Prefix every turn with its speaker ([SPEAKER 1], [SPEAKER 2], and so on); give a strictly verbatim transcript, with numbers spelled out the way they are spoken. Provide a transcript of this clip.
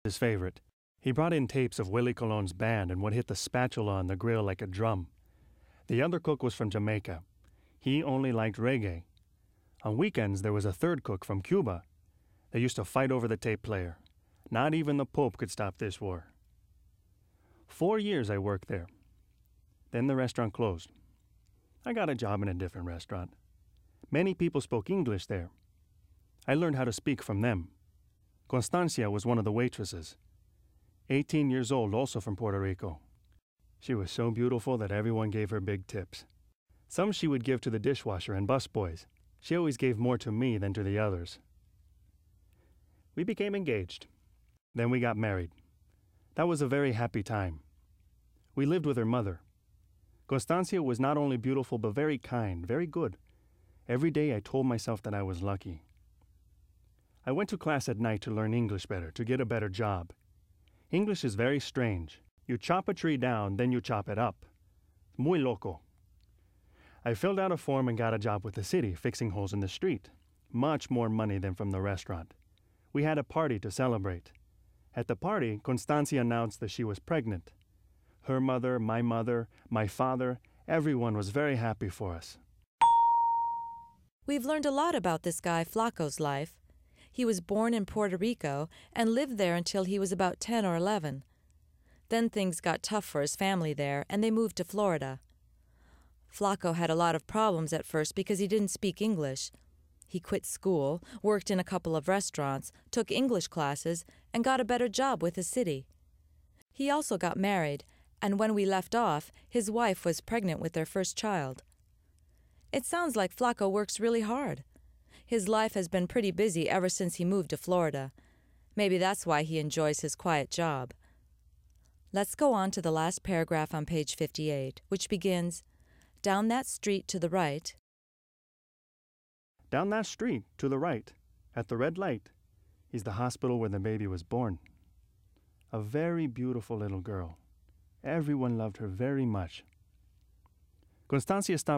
[SPEAKER 1] his favorite. He brought in tapes of Willie Colon's band and would hit the spatula on the grill like a drum. The other cook was from Jamaica. He only liked reggae. On weekends, there was a third cook from Cuba. They used to fight over the tape player. Not even the Pope could stop this war. Four years I worked there. Then the restaurant closed. I got a job in a different restaurant. Many people spoke English there. I learned how to speak from them. Constancia was one of the waitresses. eighteen years old, also from Puerto Rico. She was so beautiful that everyone gave her big tips. Some she would give to the dishwasher and busboys. She always gave more to me than to the others. We became engaged. Then we got married. That was a very happy time. We lived with her mother. Constancia was not only beautiful but very kind, very good. Every day I told myself that I was lucky. I went to class at night to learn English better, to get a better job. English is very strange. You chop a tree down, then you chop it up. Muy loco. I filled out a form and got a job with the city, fixing holes in the street. Much more money than from the restaurant. We had a party to celebrate. At the party, Constancia announced that she was pregnant. Her mother, my mother, my father, everyone was very happy for us.
[SPEAKER 2] We've learned a lot about this guy Flaco's life. He was born in Puerto Rico and lived there until he was about ten or eleven. Then things got tough for his family there, and they moved to Florida. Flaco had a lot of problems at first because he didn't speak English. He quit school, worked in a couple of restaurants, took English classes, and got a better job with the city. He also got married, and when we left off, his wife was pregnant with their first child. It sounds like Flaco works really hard. His life has been pretty busy ever since he moved to Florida. Maybe that's why he enjoys his quiet job. Let's go on to the last paragraph on page fifty-eight, which begins, "Down that street to the right."
[SPEAKER 1] Down that street, to the right, at the red light, is the hospital where the baby was born. A very beautiful little girl. Everyone loved her very much. Constancia stopped